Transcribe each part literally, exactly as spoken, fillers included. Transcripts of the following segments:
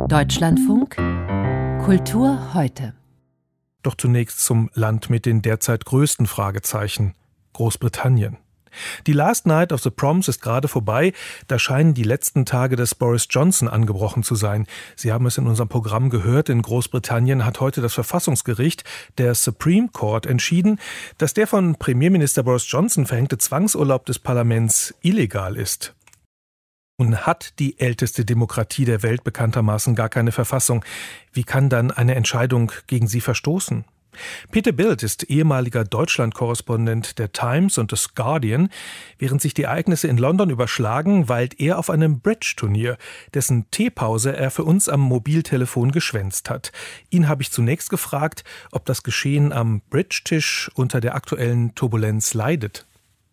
Deutschlandfunk Kultur heute. Doch zunächst zum Land mit den derzeit größten Fragezeichen: Großbritannien. Die Last Night of the Proms ist gerade vorbei. Da scheinen die letzten Tage des Boris Johnson angebrochen zu sein. Sie haben es in unserem Programm gehört. In Großbritannien hat heute das Verfassungsgericht, der Supreme Court, entschieden, dass der von Premierminister Boris Johnson verhängte Zwangsurlaub des Parlaments illegal ist. Nun hat die älteste Demokratie der Welt bekanntermaßen gar keine Verfassung. Wie kann dann eine Entscheidung gegen sie verstoßen? Peter Bild ist ehemaliger Deutschland-Korrespondent der Times und des Guardian. Während sich die Ereignisse in London überschlagen, weilt er auf einem Bridge-Turnier, dessen Teepause er für uns am Mobiltelefon geschwänzt hat. Ihn habe ich zunächst gefragt, ob das Geschehen am Bridge-Tisch unter der aktuellen Turbulenz leidet.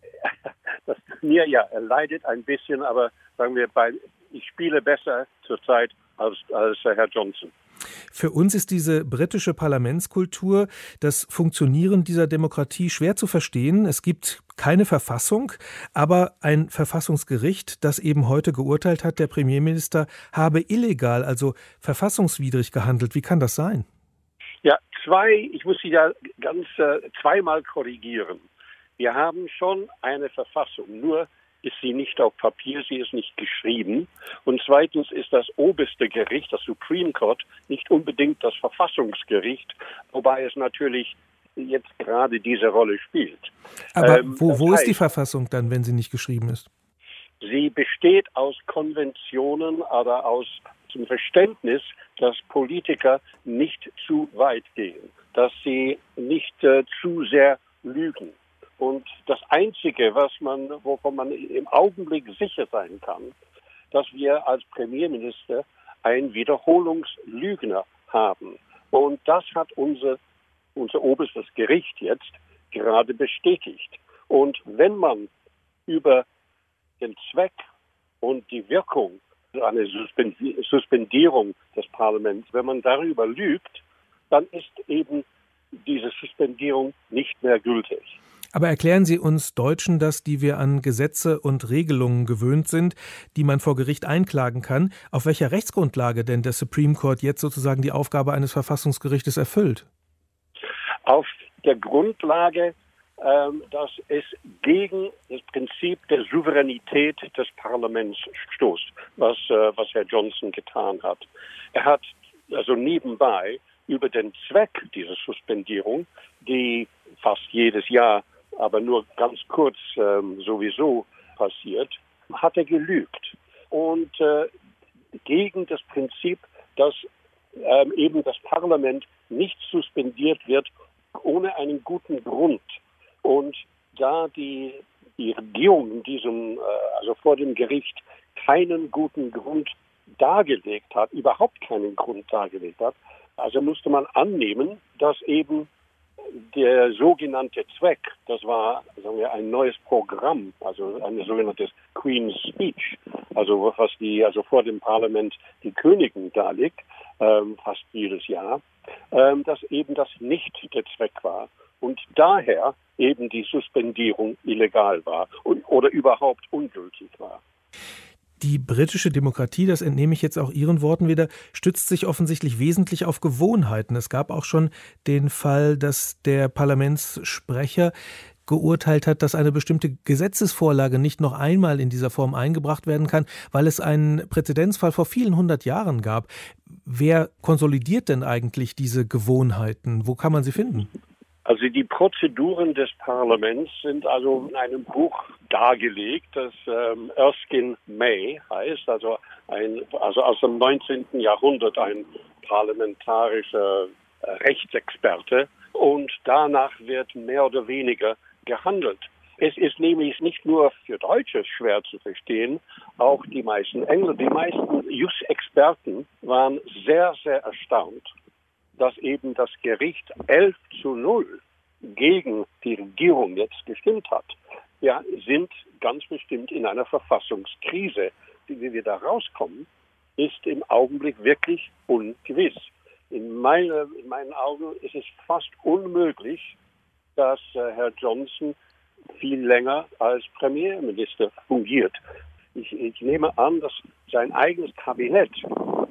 Das Turnier, ja, er leidet ein bisschen, aber sagen wir, bei, ich spiele besser zurzeit als, als Herr Johnson. Für uns ist diese britische Parlamentskultur, das Funktionieren dieser Demokratie schwer zu verstehen. Es gibt keine Verfassung, aber ein Verfassungsgericht, das eben heute geurteilt hat, der Premierminister habe illegal, also verfassungswidrig gehandelt. Wie kann das sein? Ja, zwei, ich muss Sie da ganz äh, zweimal korrigieren. Wir haben schon eine Verfassung, nur ist sie nicht auf Papier, sie ist nicht geschrieben. Und zweitens ist das oberste Gericht, das Supreme Court, nicht unbedingt das Verfassungsgericht, wobei es natürlich jetzt gerade diese Rolle spielt. Aber ähm, wo, wo heißt, ist die Verfassung dann, wenn sie nicht geschrieben ist? Sie besteht aus Konventionen, aber aus dem Verständnis, dass Politiker nicht zu weit gehen, dass sie nicht äh, zu sehr lügen. Und das Einzige, was man, wovon man im Augenblick sicher sein kann, dass wir als Premierminister einen Wiederholungslügner haben. Und das hat unser, unser oberstes Gericht jetzt gerade bestätigt. Und wenn man über den Zweck und die Wirkung einer Suspendierung des Parlaments, wenn man darüber lügt, dann ist eben diese Suspendierung nicht mehr gültig. Aber erklären Sie uns Deutschen das, die wir an Gesetze und Regelungen gewöhnt sind, die man vor Gericht einklagen kann, auf welcher Rechtsgrundlage denn der Supreme Court jetzt sozusagen die Aufgabe eines Verfassungsgerichtes erfüllt? Auf der Grundlage, ähm, dass es gegen das Prinzip der Souveränität des Parlaments stoßt, was, äh, was Herr Johnson getan hat. Er hat also nebenbei über den Zweck dieser Suspendierung, die fast jedes Jahr aber nur ganz kurz ähm, sowieso passiert, hat er gelügt. Und äh, gegen das Prinzip, dass ähm, eben das Parlament nicht suspendiert wird ohne einen guten Grund. Und da die, die Regierung in diesem, äh, also vor dem Gericht keinen guten Grund dargelegt hat, überhaupt keinen Grund dargelegt hat, also musste man annehmen, dass eben der sogenannte Zweck, das war, sagen wir, ein neues Programm, also ein sogenanntes Queen's Speech, also was die, also vor dem Parlament die Königin darlegt, ähm, fast jedes Jahr, ähm, dass eben das nicht der Zweck war und daher eben die Suspendierung illegal war und, oder überhaupt ungültig war. Die britische Demokratie, das entnehme ich jetzt auch Ihren Worten wieder, stützt sich offensichtlich wesentlich auf Gewohnheiten. Es gab auch schon den Fall, dass der Parlamentssprecher geurteilt hat, dass eine bestimmte Gesetzesvorlage nicht noch einmal in dieser Form eingebracht werden kann, weil es einen Präzedenzfall vor vielen hundert Jahren gab. Wer konsolidiert denn eigentlich diese Gewohnheiten? Wo kann man sie finden? Also die Prozeduren des Parlaments sind also in einem Buch dargelegt, das ähm, Erskine May heißt, also, ein, also aus dem neunzehnten Jahrhundert ein parlamentarischer äh, Rechtsexperte. Und danach wird mehr oder weniger gehandelt. Es ist nämlich nicht nur für Deutsche schwer zu verstehen, auch die meisten Engländer, die meisten Jus-Experten waren sehr, sehr erstaunt, dass eben das Gericht elf zu null gegen die Regierung jetzt gestimmt hat. Wir sind ganz bestimmt in einer Verfassungskrise. Wie wir da rauskommen, ist im Augenblick wirklich ungewiss. In, meine, in meinen Augen ist es fast unmöglich, dass äh, Herr Johnson viel länger als Premierminister fungiert. Ich, ich nehme an, dass sein eigenes Kabinett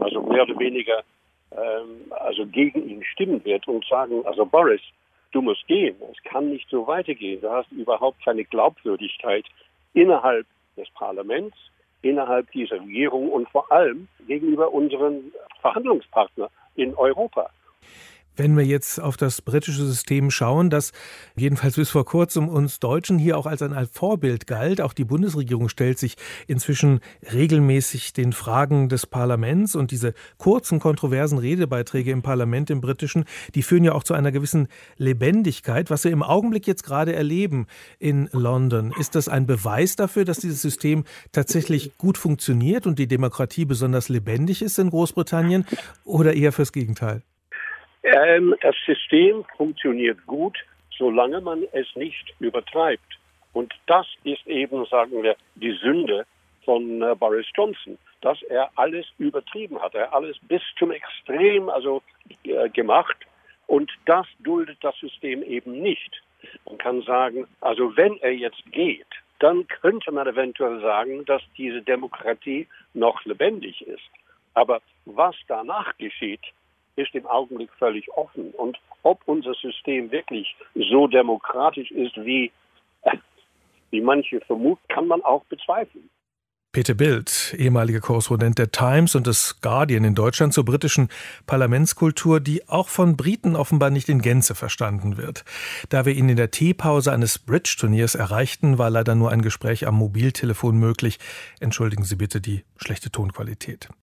also mehr oder weniger ähm, also gegen ihn stimmen wird und sagen, also Boris, du musst gehen, es kann nicht so weitergehen, du hast überhaupt keine Glaubwürdigkeit innerhalb des Parlaments, innerhalb dieser Regierung und vor allem gegenüber unseren Verhandlungspartnern in Europa. Wenn wir jetzt auf das britische System schauen, das jedenfalls bis vor kurzem uns Deutschen hier auch als ein Vorbild galt, auch die Bundesregierung stellt sich inzwischen regelmäßig den Fragen des Parlaments und diese kurzen, kontroversen Redebeiträge im Parlament im britischen, die führen ja auch zu einer gewissen Lebendigkeit. Was wir im Augenblick jetzt gerade erleben in London, ist das ein Beweis dafür, dass dieses System tatsächlich gut funktioniert und die Demokratie besonders lebendig ist in Großbritannien oder eher fürs Gegenteil? Ähm, das System funktioniert gut, solange man es nicht übertreibt. Und das ist eben, sagen wir, die Sünde von äh, Boris Johnson, dass er alles übertrieben hat. Er hat alles bis zum Extrem also äh, gemacht. Und das duldet das System eben nicht. Man kann sagen, also wenn er jetzt geht, dann könnte man eventuell sagen, dass diese Demokratie noch lebendig ist. Aber was danach geschieht, ist im Augenblick völlig offen. Und ob unser System wirklich so demokratisch ist, wie, äh, wie manche vermuten, kann man auch bezweifeln. Peter Bild, ehemaliger Korrespondent der Times und des Guardian in Deutschland zur britischen Parlamentskultur, die auch von Briten offenbar nicht in Gänze verstanden wird. Da wir ihn in der Teepause eines Bridge-Turniers erreichten, war leider nur ein Gespräch am Mobiltelefon möglich. Entschuldigen Sie bitte die schlechte Tonqualität.